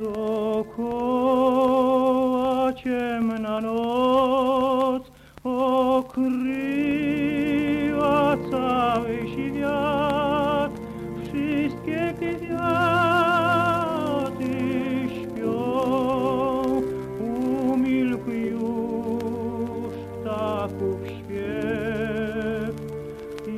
Dokoła ciemna noc okryła cały świat, wszystkie kwiaty śpią, umilkł już ptaków śpiew i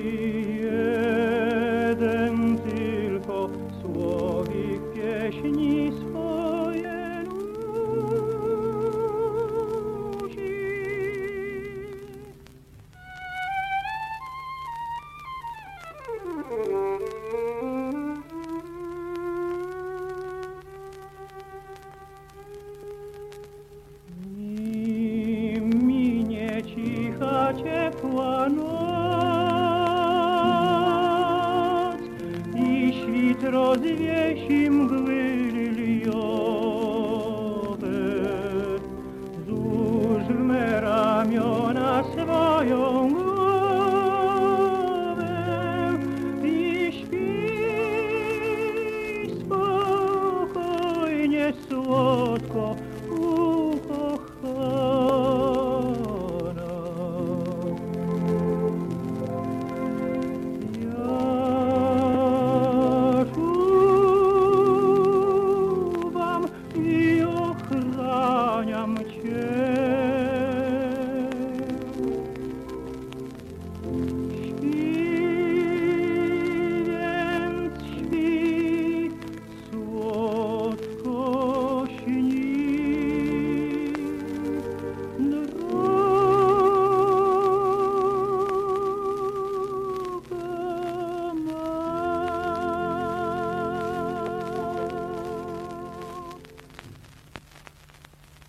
jeden tylko słowik pieśni swoje nuci. I minie cicha, ciepła noc i świt rozwiesi mgły liliowe. Złóż w me ramiona swoją głowę i śpi spokojnie, słodko,